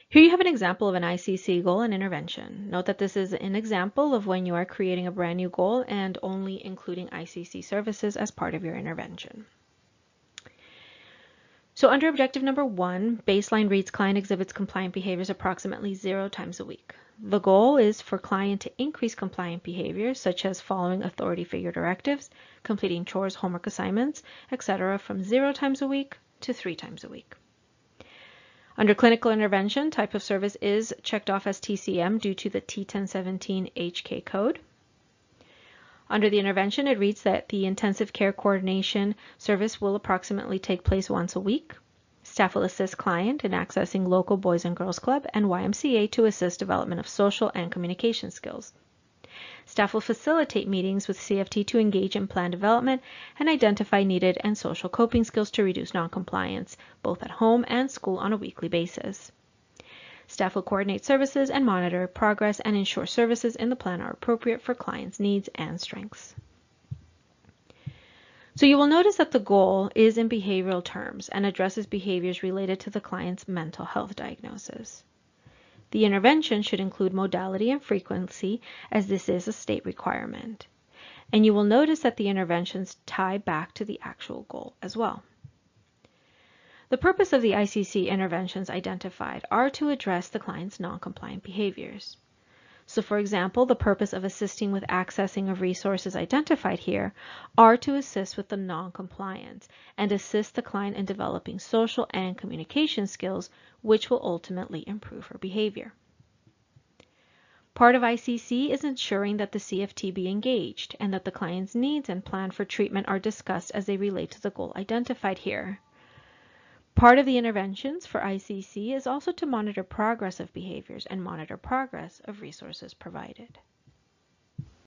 Here you have an example of an ICC goal and intervention. Note that this is an example of when you are creating a brand new goal and only including ICC services as part of your intervention. So under objective number 1, baseline reads client exhibits compliant behaviors approximately 0 times a week. The goal is for client to increase compliant behaviors such as following authority figure directives, completing chores, homework assignments, etc. from 0 times a week to 3 times a week. Under clinical intervention, type of service is checked off as TCM due to the T1017 HK code. Under the intervention, it reads that the intensive care coordination service will approximately take place once a week. Staff will assist client in accessing local Boys and Girls Club and YMCA to assist development of social and communication skills. Staff will facilitate meetings with CFT to engage in plan development and identify needed and social coping skills to reduce noncompliance, both at home and school on a weekly basis. Staff will coordinate services and monitor progress and ensure services in the plan are appropriate for clients' needs and strengths. So you will notice that the goal is in behavioral terms and addresses behaviors related to the client's mental health diagnosis. The intervention should include modality and frequency, as this is a state requirement. And you will notice that the interventions tie back to the actual goal as well. The purpose of the ICC interventions identified are to address the client's non-compliant behaviors. So for example, the purpose of assisting with accessing of resources identified here are to assist with the non-compliance and assist the client in developing social and communication skills, which will ultimately improve her behavior. Part of ICC is ensuring that the CFT be engaged and that the client's needs and plan for treatment are discussed as they relate to the goal identified here. Part of the interventions for ICC is also to monitor progress of behaviors and monitor progress of resources provided.